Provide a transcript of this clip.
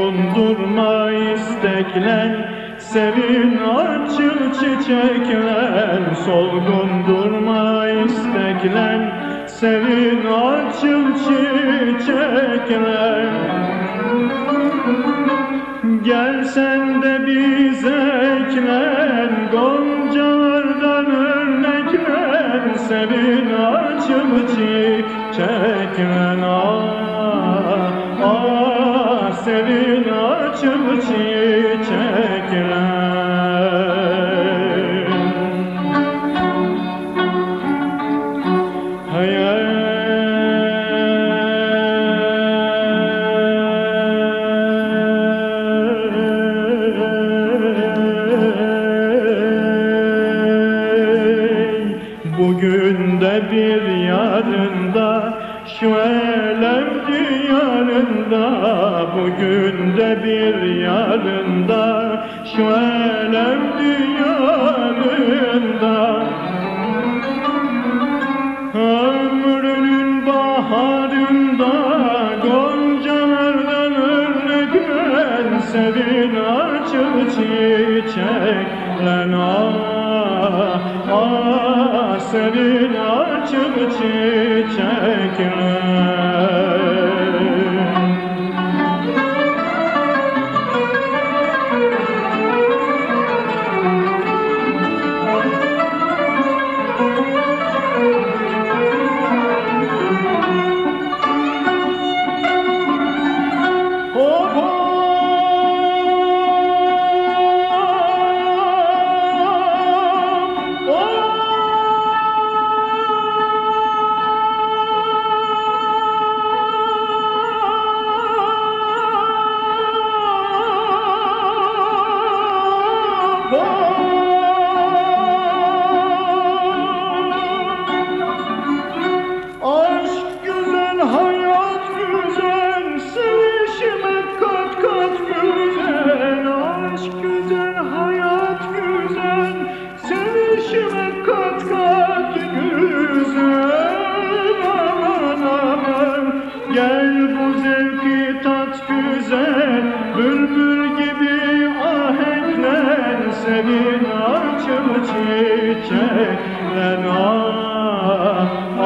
Solgundurma istekler, sevin açıl çiçekler. Solgundurma istekler, sevin açıl çiçekler. Gel sen de bize eklen, goncalardan örnekler. Sevin açıl çiçekler. Sevin açıl çiçekler. Bugün de bir yarında şu elem diyarında, bugün de bir yarında şu elem diyarında. Ömrünün baharında goncalardan örnekler. Sevin açıl çiçekler. Sevin açıl çiçekler. Aşk güzel, hayat güzel, sevişmek kat kat güzel. Aşk güzel, hayat güzel, sevişmek kat kat güzel. Aman aman, gel bu zevki tat güzel, bülbül gibi ahenkler. Sevin açıl çiçekler.